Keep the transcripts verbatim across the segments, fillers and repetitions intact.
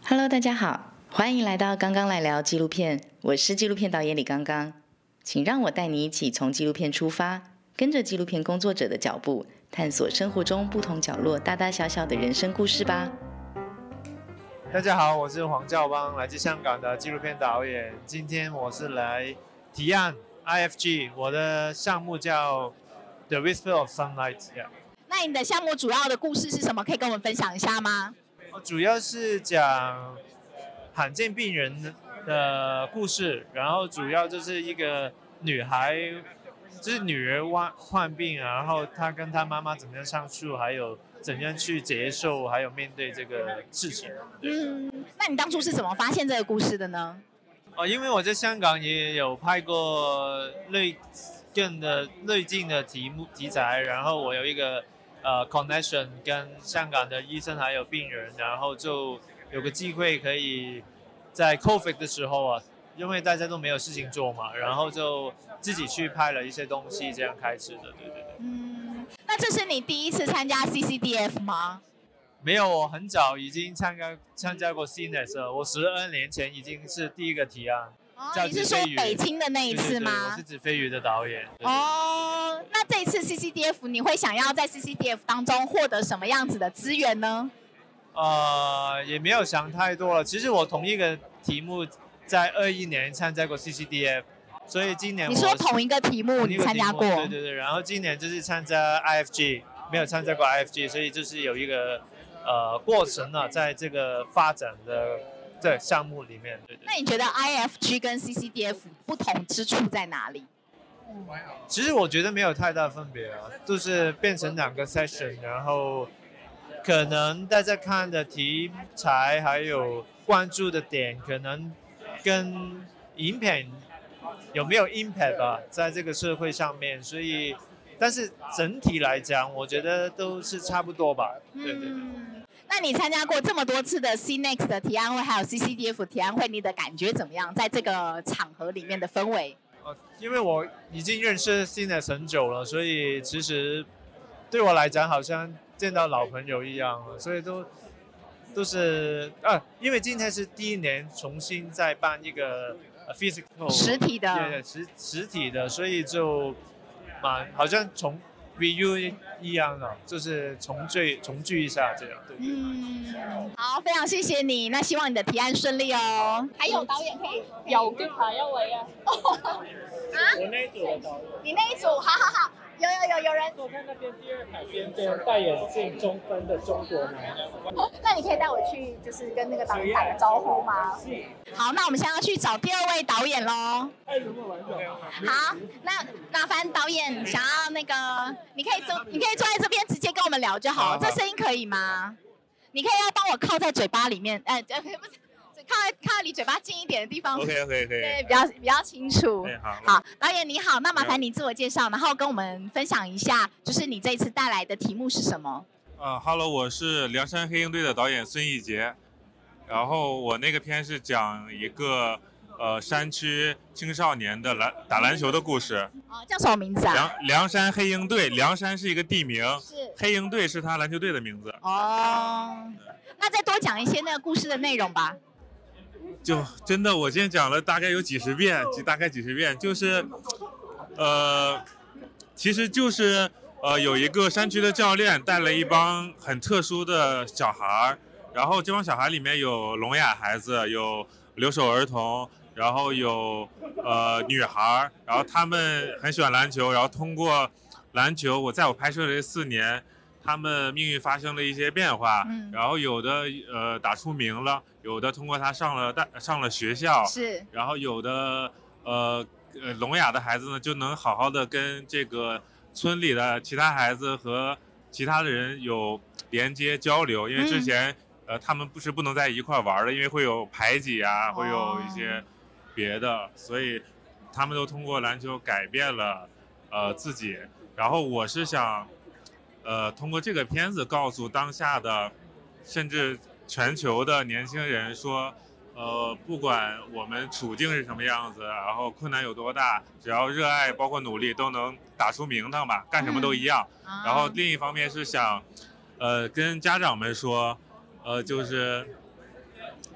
Hello， 大家好，欢迎来到刚刚来聊纪录片，我是纪录片导演李刚刚，请让我带你一起从纪录片出发，跟着纪录片工作者的脚步，探索生活中不同角落大大小小的人生故事吧。 大家好，我是黄兆邦，来自香港的纪录片导演。今天我是来提案 I F G， 我的项目叫 The Whisper of Sunlight。Yeah. 那你的项目主要的故事是什么？可以跟我们分享一下吗？ 主要是讲罕见病人的故事，然后主要就是一个女孩，就是女儿患患病，然后她跟她妈妈怎么样相处，还有怎样去接受，还有面对这个事情。 嗯，那你当初是怎么发现这个故事的呢？ 哦，因为我在香港也有拍过类更的类近的题目题材，然后我有一个呃 connection 跟香港的医生还有病人，然后就有个机会可以在 COVID 的时候啊，因为大家都没有事情做嘛，然后就自己去拍了一些东西，这样开始的，对对对。 嗯，那这是你第一次参加 C C D F 吗？ 没有，我很早已经参加参加过 C N E S 了，我十二年前已经是第一个提案。 哦，你是说北京的那一次吗？ 对对对，我是指飞鱼的导演。对对哦，那这一次 C C D F 你会想要在 C C D F 当中获得什么样子的资源呢？ 呃，也没有想太多了。其实我同一个题目在二一年参加过 C C D F， 所以今年我你说同一个题目你参加过？ 对对对，然后今年就是参加 I F G， 没有参加过 I F G， 所以就是有一个呃过程呢，在这个发展的这项目里面。对对。 那你觉得 I F G 跟 C C D F 不同之处在哪里？ 其实我觉得没有太大分别啊，就是变成两个 session， 然后可能大家看的题材还有关注的点，可能跟影片有没有 impact 吧，在这个社会上面，所以但是整体来讲，我觉得都是差不多吧。对对对。 嗯，那你参加过这么多次的 C N E X 的提案会，还有 C C D F 提案会，你的感觉怎么样？在这个场合里面的氛围？ 呃，因为我已经认识 C N E X 很久了，所以其实对我来讲好像见到老朋友一样了，所以都都是啊，因为今天是第一年重新再办一个 physical 实体的， 对实实体的，所以就蛮好像重 reunion 一样的，就是重聚重聚一下这样。对对。 嗯，好，非常谢谢你，那希望你的提案顺利哦。还有导演可以有啲排一位啊。 啊？ 我那一组的导演。 你那一组，好好好。有有有有人， 我看那边第二排边边戴眼镜中分的中国男。 那你可以带我去，就是跟那个导演打个招呼吗？好，那我们现在要去找第二位导演喽。好，那麻烦导演想要那个，你可以坐，你可以坐在这边直接跟我们聊就好。这声音可以吗？你可以要帮我靠在嘴巴里面，呃，不是。靠在靠离嘴巴近一点的地方 ，OK OK 可以， 对，比较比较清楚。 好， 好，导演你好，那麻烦你自我介绍，然后跟我们分享一下，就是你这一次带来的题目是什么？ 呃 ，Hello， 我是梁山黑鹰队的导演孙艺杰，然后我那个片是讲一个呃山区青少年的篮打篮球的故事。 哦，叫什么名字啊？ 梁梁山黑鹰队，梁山是一个地名， 是黑鹰队是他篮球队的名字。 哦，那再多讲一些那个故事的内容吧。 就真的，我今天讲了大概有几十遍，大概几十遍，就是，呃，其实就是呃，有一个山区的教练带了一帮很特殊的小孩，然后这帮小孩里面有聋哑孩子，有留守儿童，然后有呃女孩，然后他们很喜欢篮球，然后通过篮球，我在我拍摄的这四年。他们命运发生了一些变化，嗯、然后有的呃打出名了，有的通过他上了大上了学校， 是， 然后有的呃呃聋哑的孩子呢就能好好的跟这个村里的其他孩子和其他的人有连接交流，因为之前、嗯、呃他们不是不能在一块玩的，因为会有排挤啊，会有一些别的，所以他们都通过篮球改变了呃自己，然后我是想。呃，通过这个片子告诉当下的，甚至全球的年轻人说，呃，不管我们处境是什么样子，然后困难有多大，只要热爱，包括努力，都能打出名堂吧，干什么都一样。嗯、然后另一方面是想，呃，跟家长们说，呃，就是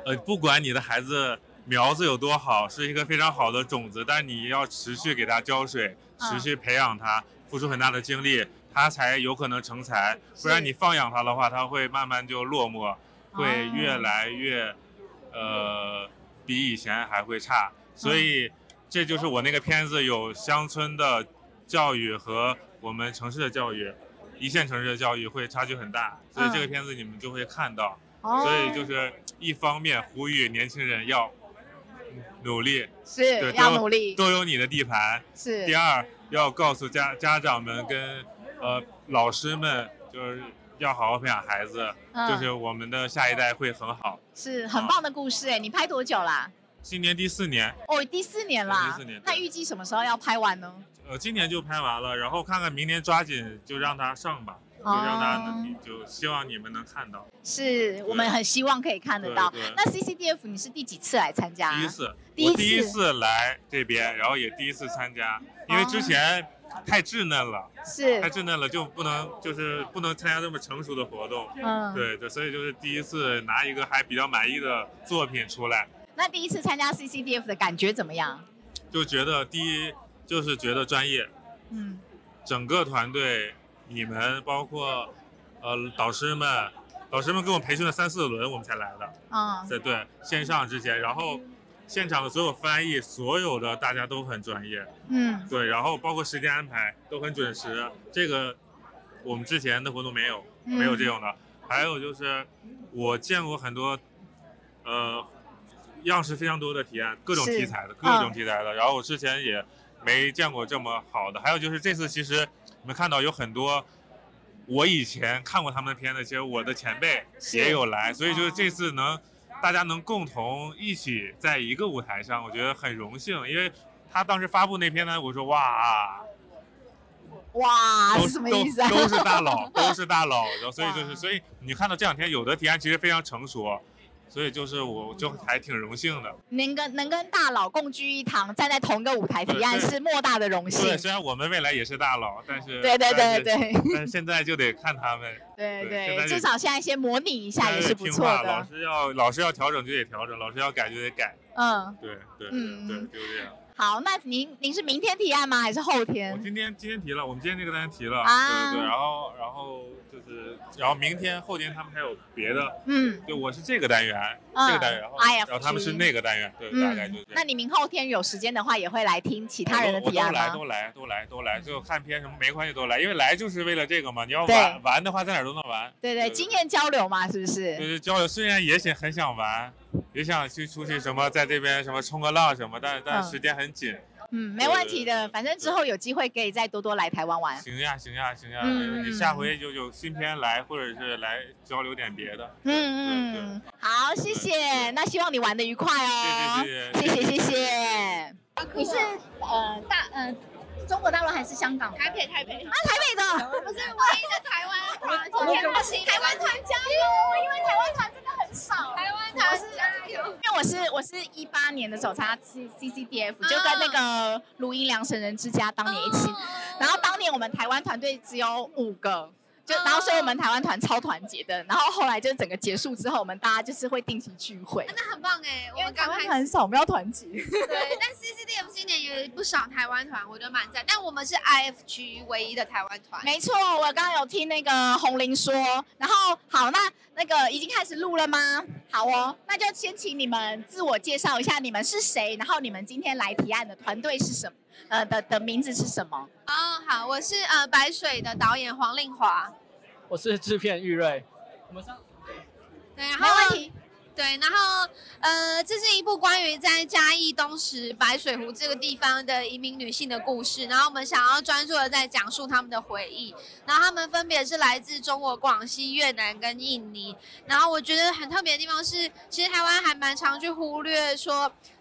呃，不管你的孩子苗子有多好，是一个非常好的种子，但你要持续给他浇水，持续培养他，付出很大的精力，他才有可能成才。不然你放养他的话，他会慢慢就落寞，会越来越，呃，比以前还会差。所以这就是我那个片子有乡村的教育和我们城市的教育，一线城市的教育会差距很大，所以这个片子你们就会看到。所以就是一方面呼吁年轻人要努力， 是要努力， 都有你的地盘。 是。 第二，要告诉家家长们跟呃老师们，就是要好好培养孩子，嗯、就是我们的下一代会很好。 是很棒的故事哎、欸！你拍多久啦？ 今年第四年。 哦，第四年啦。 第四年。 那预计什么时候要拍完呢？ 呃，今年就拍完了，然后看看明年抓紧就让它上吧。就让大家能，就希望你们能看到。 是我们很希望可以看得到。那 C C D F 你是第几次来参加？ 第一次， 第一次， 我第一次来这边，然后也第一次参加，因为之前太稚嫩了， 是太稚嫩了，就不能就是不能参加这么成熟的活动。嗯，对对，所以就是第一次拿一个还比较满意的作品出来。 那第一次参加 C C D F 的感觉怎么样？ 就觉得第一就是觉得专业，嗯，整个团队。你们包括，呃，导师们，导师们给我们培训了三四轮，我们才来的。啊、嗯，在对线上之前，然后现场的所有翻译，所有的大家都很专业。嗯，对，然后包括时间安排都很准时，这个我们之前的活动没有，没有这种的。嗯、还有就是我见过很多，呃，样式非常多的体验，各种题材的，各种题材的。嗯、然后我之前也没见过这么好的。还有就是这次其实。你们看到有很多我以前看过他们的片子，其实我的前辈也有来，所以就是这次能大家能共同一起在一个舞台上，我觉得很荣幸。因为他当时发布那篇呢，我说哇哇是什么意思啊？ 都都是大佬，都是大佬，所以就是所以你看到这两天有的提案其实非常成熟。所以就是我就还挺荣幸的， 能跟能跟大佬共聚一堂，站在同一个舞台提案是莫大的荣幸。 对，虽然我们未来也是大佬，但是对对对对， 但是现在就得看他们。 对 对, 对，至少现在先模拟一下也是不错的。 老师要老师要调整就得调整，老师要改就得改。嗯，对对嗯对，就是这样。 好，那您您是明天提案吗？还是后天？ 我今天今天提了，我们今天这个单元提了，啊、对对对，然后然后就是，然后明天后天他们还有别的，嗯，对，我是这个单元，嗯、这个单元，然后然后他们是那个单元，对，嗯、大概就这样。 那你明后天有时间的话，也会来听其他人的提案吗？ 都来都来都来，就看片什么没关系都来，因为来就是为了这个嘛。你要玩玩的话，在哪儿都能玩。 对 对, 对，经验交流嘛，是不是？ 对对，交流虽然也想很想玩，也想去出去什么，在这边什么冲个浪什么，但但时间很紧。 嗯，没问题的，反正之后有机会可以再多多来台湾玩。 行呀，行呀，行呀，嗯、你下回就有新片来，或者是来交流点别的。嗯嗯，好，谢谢。那希望你玩得愉快哦。谢谢，谢谢，谢谢。你是呃大呃中国大陆还是香港？ 台北，台北。 啊，台北的。 我是唯一的台湾团，昨天到新台湾团加油，因为台湾团真的很少。台湾团加油。 因为我是我是一八年的时候参加 C C D F， 就跟那个卢英良神人之家当年一起，然后当年我们台湾团队只有五个。就然后所以我们台湾团超团结的，然后后来就整个结束之后，我们大家就是会定期聚会。 啊、那很棒哎， 因为台湾团很少，我们要团结。 对，但 C C D F 今年也不少台湾团，我觉得蛮赞。但我们是 I F 区唯一的台湾团。 没错，我刚刚有听那个洪玲说。然后好，那那个已经开始录了吗？好哦，那就先请你们自我介绍一下，你们是谁，然后你们今天来提案的团队是什么？呃的的名字是什么？ 哦，好，我是呃白水的导演黄令华。 我是制片玉瑞，我们上对，然后没问题。对，然后呃，这是一部关于在嘉义东石白水湖这个地方的移民女性的故事，然后我们想要专注的在讲述她们的回忆，然后她们分别是来自中国广西、越南跟印尼。然后我觉得很特别的地方是，其实台湾还蛮常去忽略说，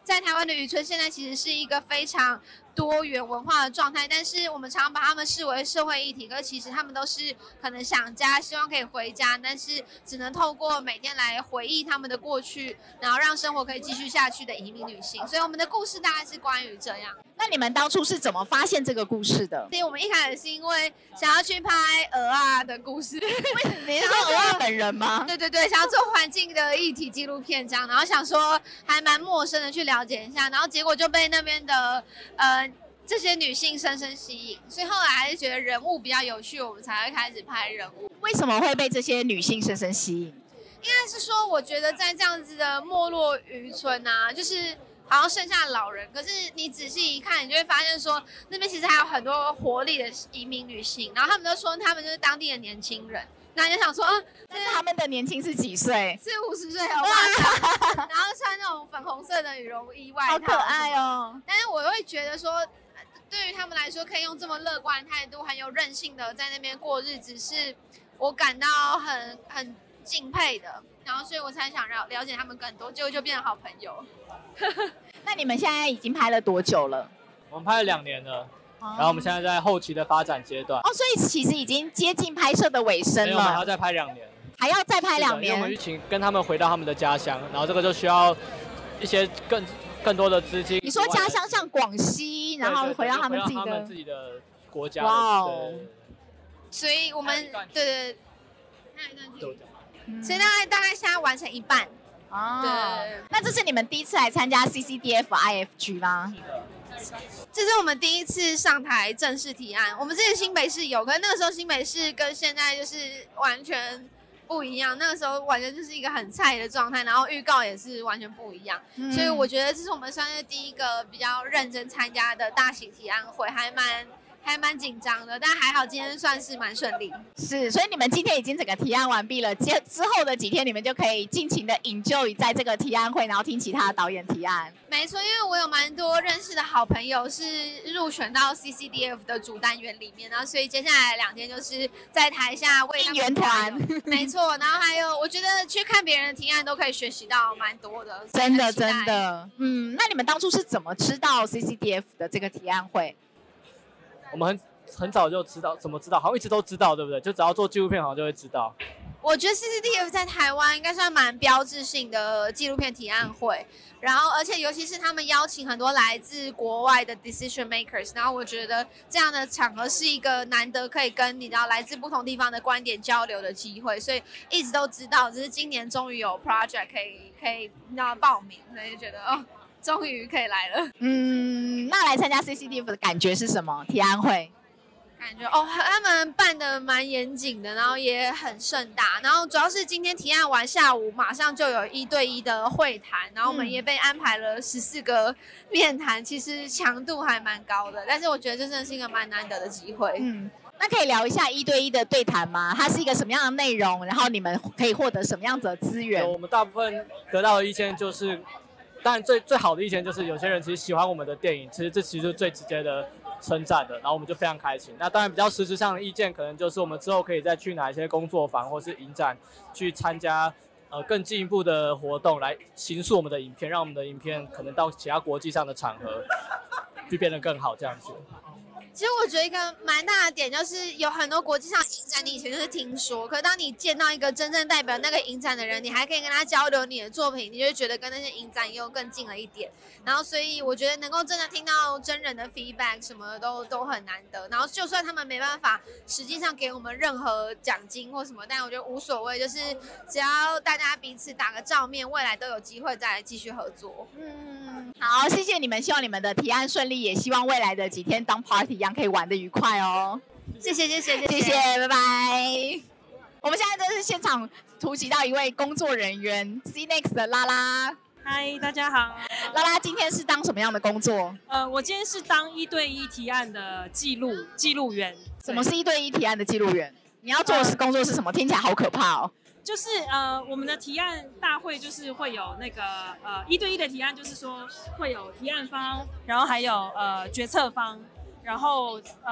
在台湾的渔村现在其实是一个非常多元文化的状态，但是我们常常把他们视为社会议题，可是其实他们都是可能想家，希望可以回家，但是只能透过每天来回忆他们的过去，然后让生活可以继续下去的移民女性。所以我们的故事大概是关于这样。 那你们当初是怎么发现这个故事的？ 所以我们一开始是因为想要去拍鹅啊的故事， 你是说鹅啊本人吗？ 对对对，想要做环境的议题纪录片这样，然后想说还蛮陌生的去了解一下，然后结果就被那边的呃这些女性深深吸引，所以后来还是觉得人物比较有趣，我们才会开始拍人物。 为什么会被这些女性深深吸引？ 应该是说，我觉得在这样子的没落渔村啊，就是好像剩下老人，可是你仔细一看，你就会发现说，那边其实还有很多活力的移民女性，然后他们都说他们就是当地的年轻人。那你就想说，啊， 但是他们的年轻是几岁？ 四五十岁好吧，然后穿那种粉红色的羽绒衣外套， 好可爱哦。 但是我会觉得说，对于他们来说，可以用这么乐观的态度，很有韧性的在那边过日子，是我感到很很敬佩的。然后，所以我才想了了解他们更多，结果就变成好朋友。 那你们现在已经拍了多久了？ 我们拍了两年了。然后我们现在在后期的发展阶段哦，所以其实已经接近拍摄的尾声了。 我们还要再拍两年， 还要再拍两年。 因为我们去请跟他们回到他们的家乡，然后这个就需要一些更更多的资金。 你说家乡像广西，然后回到他们自己的他们自己的国家。 哇哦！ 所以我们对对，还有一段距离，所以大概大概现在完成一半。 哦， 对。 那这是你们第一次来参加 C C D F I F G 吗？ 这是我们第一次上台正式提案。我们之前新北市有，可是那个时候新北市跟现在就是完全不一样。那个时候完全就是一个很菜的状态，然后预告也是完全不一样。嗯、所以我觉得这是我们算是第一个比较认真参加的大型提案会，还蛮。还蛮紧张的，但还好今天算是蛮顺利。 是，所以你们今天已经整个提案完毕了，接之后的几天你们就可以尽情的 enjoy 在这个提案会，然后听其他的导演提案。 没错，因为我有蛮多认识的好朋友是入选到 C C D F 的主单元里面，然后所以接下来两天就是在台下为他们应援团。 没错，然后还有我觉得去看别人的提案都可以学习到蛮多的。 真的真的，嗯，那你们当初是怎么知道 C C D F 的这个提案会？ 我们很很早就知道，怎么知道？好像一直都知道，对不对？就只要做纪录片，好像就会知道。 我觉得 C C D F 在台湾应该算蛮标志性的纪录片提案会，然后而且尤其是他们邀请很多来自国外的 decision makers， 然后我觉得这样的场合是一个难得可以跟你知道来自不同地方的观点交流的机会，所以一直都知道，只是今年终于有 project 可以可以你知道报名，所以就觉得哦。终于可以来了。 嗯，那来参加 C C D F 的感觉是什么？提案会？ 感觉哦，他们办的蛮严谨的，然后也很盛大。然后主要是今天提案完，下午马上就有一对一的会谈，然后我们也被安排了十四个面谈，其实强度还蛮高的。但是我觉得这真的是一个蛮难得的机会。 嗯，那可以聊一下一对一的对谈吗？它是一个什么样的内容？然后你们可以获得什么样子的资源？ 我们大部分得到的意见就是。当然最最好的意见就是有些人其实喜欢我们的电影，其实这其实是最直接的称赞的，然后我们就非常开心。那当然比较实质上的意见，可能就是我们之后可以再去哪一些工作坊或是影展去参加，呃更进一步的活动来形塑我们的影片，让我们的影片可能到其他国际上的场合去变得更好这样子。 其实我觉得一个蛮大的点就是有很多国际上影展，你以前就是听说，可是当你见到一个真正代表那个影展的人，你还可以跟他交流你的作品，你就会觉得跟那些影展又更近了一点。然后所以我觉得能够真的听到真人的 feedback 什么的都都很难得。然后就算他们没办法实际上给我们任何奖金或什么，但我觉得无所谓，就是只要大家彼此打个照面，未来都有机会再来继续合作。 嗯，好，谢谢你们，希望你们的提案顺利，也希望未来的几天当 party 一样可以玩得愉快哦。 谢谢谢谢谢谢，拜拜。我们现在就是现场突袭到一位工作人员 C Next 的拉拉。 嗨，大家好。 拉拉今天是当什么样的工作？ 呃，我今天是当一对一提案的记录记录员。 什么是一对一提案的记录员？你要做的工作是什么？听起来好可怕哦。 就是呃，我们的提案大会就是会有那个呃一对一的提案，就是说会有提案方，然后还有呃决策方，然后呃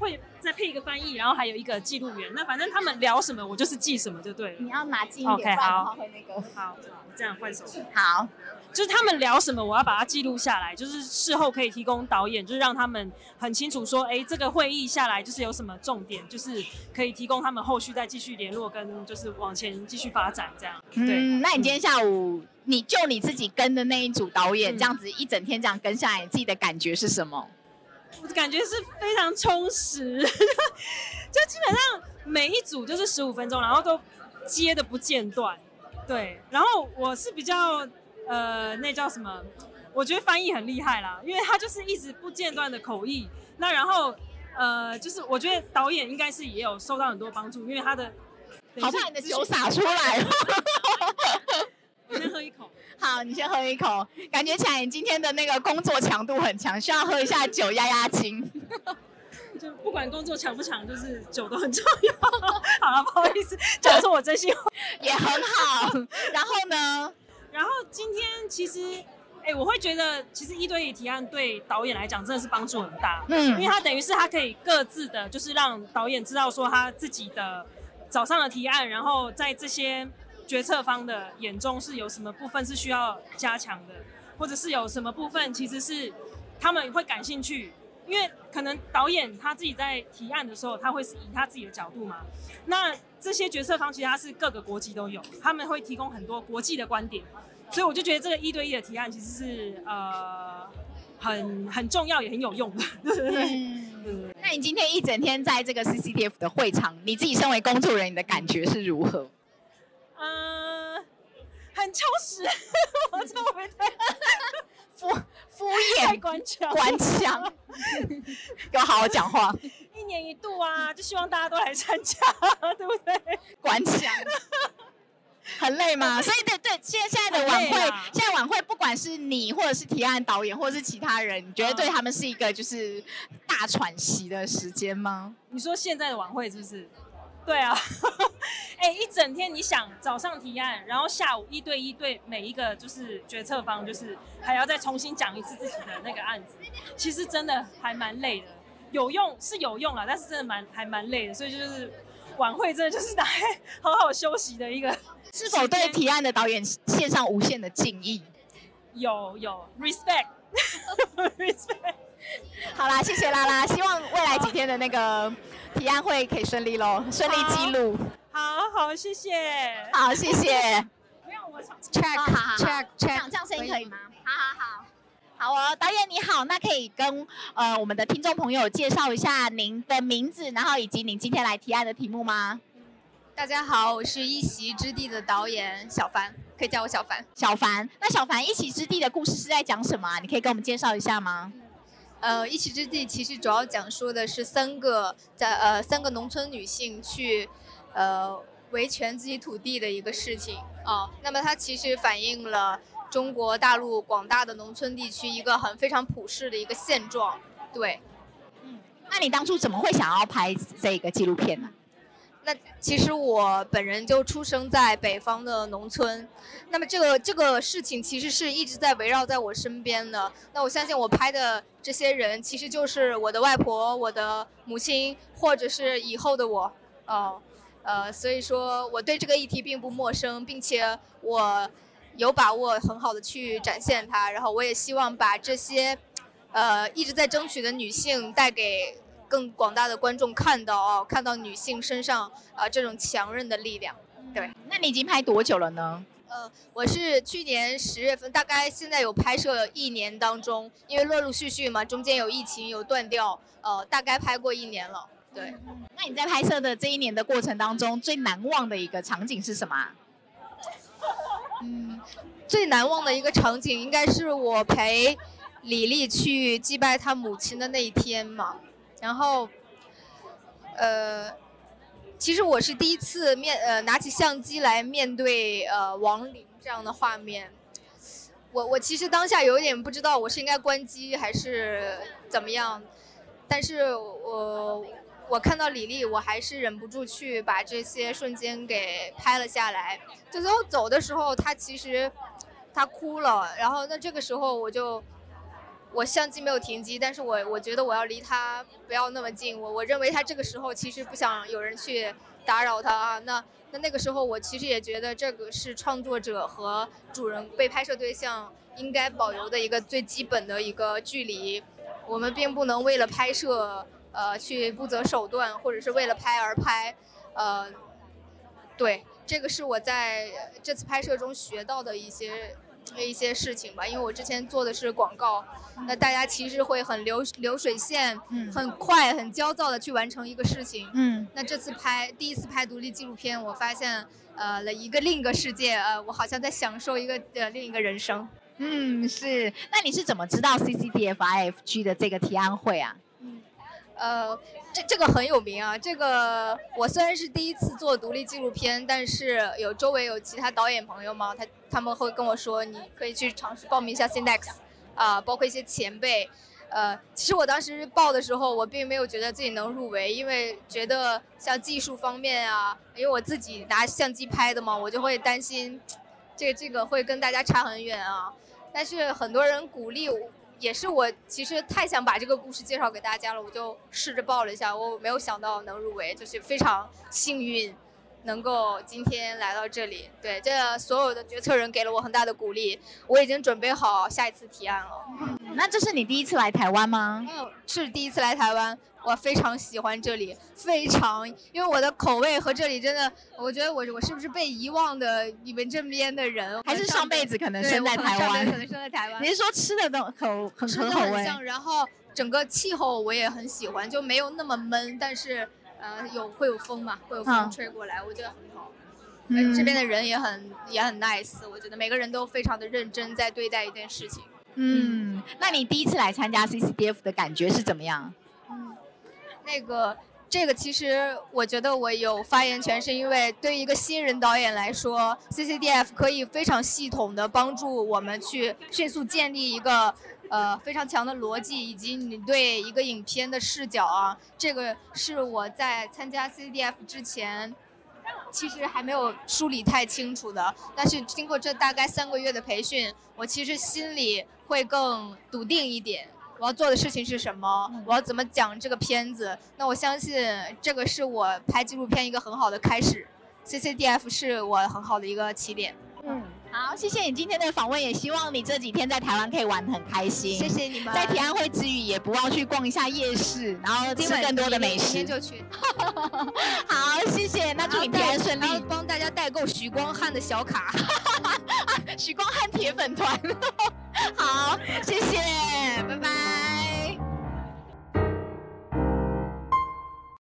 会再配一个翻译，然后还有一个记录员。那反正他们聊什么，我就是记什么就对了。 你要拿近一点， OK， 不然的好话会那个。 好，这样换手。 好， 就是他们聊什么，我要把它记录下来，就是事后可以提供导演，就是让他们很清楚说，哎，这个会议下来就是有什么重点，就是可以提供他们后续再继续联络，跟就是往前继续发展这样。对， 嗯，那你今天下午，你就你自己跟的那一组导演， 嗯这样子一整天这样跟下来，你自己的感觉是什么？ 我的感觉是非常充实，就基本上每一组就是十五分钟，然后都接的不间断。对，然后我是比较呃，那叫什么？我觉得翻译很厉害啦，因为他就是一直不间断的口译。那然后呃，就是我觉得导演应该是也有受到很多帮助，因为他的好怕你的酒洒出来了。 我先喝一口。 好，你先喝一口，感觉起来你今天的那个工作强度很强，需要喝一下酒压压惊。 就不管工作强不强，就是酒都很重要。好了，不好意思，讲出我真心话也很好。然后呢？ 然后今天其实，哎，我会觉得其实一对一提案对导演来讲真的是帮助很大。嗯，因为他等于是他可以各自的，就是让导演知道说他自己的早上的提案，然后在这些决策方的眼中是有什么部分是需要加强的，或者是有什么部分其实是他们会感兴趣。因为可能导演他自己在提案的时候，他会是以他自己的角度嘛。那这些决策方其实他是各个国籍都有，他们会提供很多国际的观点，所以我就觉得这个一对一的提案其实是呃很很重要也很有用的。对对对。嗯， 那你今天一整天在这个 C C T F 的会场，你自己身为工作人员，你的感觉是如何？ 呃，很充实。我这会不会太敷敷衍？ 官腔， 官腔，给我好好讲话。 一年一度啊，就希望大家都来参加，对不对？ 官腔，很累吗？所以对对，现在现在的晚会，现在晚会不管是你或者是提案导演，或者是其他人，你觉得对他们是一个就是大喘息的时间吗？ 你说现在的晚会是不是？对啊，哎、欸，一整天你想早上提案，然后下午一对一对每一个就是决策方，就是还要再重新讲一次自己的那个案子，其实真的还蛮累的。有用是有用啦，但是真的蛮还蛮累的，所以就是晚会真的就是拿来好好休息的一个。 是否对提案的导演献上无限的敬意？ 有有 respect respect。 好啦，谢谢拉拉，希望未来几天的那个提案会可以顺利咯，顺利记录。 好好，谢谢。 好，谢谢。 没有，我 check check check， 这样这样声音可以吗？ 好好好。 好哦，导演你好，那可以跟呃我们的听众朋友介绍一下您的名字，然后以及您今天来提案的题目吗？ 大家好，我是一席之地的导演小凡，可以叫我小凡。 小凡，那小凡一席之地的故事是在讲什么啊？你可以跟我们介绍一下吗？ 呃，一席之地其实主要讲述的是三个在呃三个农村女性去呃维权自己土地的一个事情啊、呃。那么它其实反映了中国大陆广大的农村地区一个很非常普世的一个现状。对， 嗯，那你当初怎么会想要拍这个纪录片呢？ 那其实我本人就出生在北方的农村，那么这个这个事情其实是一直在围绕在我身边的。那我相信我拍的这些人，其实就是我的外婆、我的母亲，或者是以后的我。哦，呃，所以说我对这个议题并不陌生，并且我有把握很好的去展现它。然后我也希望把这些，呃，一直在争取的女性带给更广大的观众看到哦，看到女性身上啊、呃、这种强韧的力量。对， 那你已经拍多久了呢？ 呃，我是去年十月份，大概现在有拍摄一年当中，因为陆陆续续嘛，中间有疫情有断掉，呃，大概拍过一年了。对， 那你在拍摄的这一年的过程当中，最难忘的一个场景是什么啊？ 嗯，最难忘的一个场景应该是我陪李丽去祭拜她母亲的那一天嘛。然后，呃，其实我是第一次面呃拿起相机来面对呃亡灵这样的画面，我我其实当下有一点不知道我是应该关机还是怎么样，但是我我看到李丽，我还是忍不住去把这些瞬间给拍了下来。就最后走的时候，她其实她哭了，然后那这个时候我就。 我相机没有停机，但是我我觉得我要离他不要那么近，我我认为他这个时候其实不想有人去打扰他啊。那那那个时候我其实也觉得这个是创作者和主人被拍摄对象应该保留的一个最基本的一个距离。我们并不能为了拍摄呃去不择手段，或者是为了拍而拍，呃，对，这个是我在这次拍摄中学到的一些。一些事情吧，因为我之前做的是广告，那大家其实会很流流水线，嗯，很快很焦躁的去完成一个事情，嗯，那这次拍第一次拍独立纪录片，我发现呃了一个另一个世界，呃，我好像在享受一个呃另一个人生。 嗯，是。那你是怎么知道 C C D F I F G 的这个提案会啊？ 嗯，呃，这这个很有名啊。这个我虽然是第一次做独立纪录片，但是有周围有其他导演朋友嘛，他他们会跟我说，你可以去尝试报名一下 Cindex， 啊、呃，包括一些前辈。呃，其实我当时报的时候，我并没有觉得自己能入围，因为觉得像技术方面啊，因为我自己拿相机拍的嘛，我就会担心，这个这个会跟大家差很远啊。但是很多人鼓励我。也是我其实太想把这个故事介绍给大家了，我就试着报了一下，我没有想到能入围，就是非常幸运，能够今天来到这里。对，这所有的决策人给了我很大的鼓励，我已经准备好下一次提案了。 嗯，那这是你第一次来台湾吗？ 嗯，是第一次来台湾，我非常喜欢这里，非常，因为我的口味和这里真的，我觉得我我是不是被遗忘的你们这边的人， 还是上辈子可能生在台湾？ 可能生在台湾。 你是说吃的都口很很口味？ 然后整个气候我也很喜欢，就没有那么闷，但是呃有会有风嘛，会有风吹过来，嗯、我觉得很好。嗯，这边的人也很也很 nice， 我觉得每个人都非常的认真在对待一件事情。 嗯，那你第一次来参加 C C D F 的感觉是怎么样？ 嗯，那个这个其实我觉得我有发言权，是因为对于一个新人导演来说 ，C C D F 可以非常系统的帮助我们去迅速建立一个呃非常强的逻辑，以及你对一个影片的视角啊，这个是我在参加 C C D F 之前。其实还没有梳理太清楚的，但是经过这大概三个月的培训，我其实心里会更笃定一点。我要做的事情是什么？我要怎么讲这个片子？那我相信这个是我拍纪录片一个很好的开始。C C D F 是我很好的一个起点。 嗯，好，谢谢你今天的访问，也希望你这几天在台湾可以玩得很开心。 谢谢你们。 在提案会之余，也不忘去逛一下夜市，然后吃更多的美食。 明天就去。 好，谢谢。那祝你提案顺利。 帮大家代购许光汉的小卡。 许光汉铁粉团。